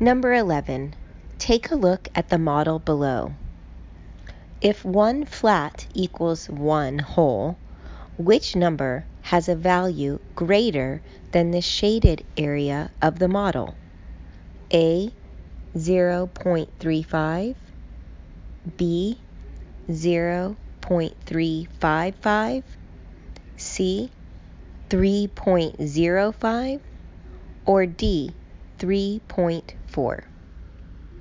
Number 11. Take a look at the model below. If 1 flat equals 1 whole, which number has a value greater than the shaded area of the model? A. 0.35, B. 0.355, C. 3.05, or D. 3.4.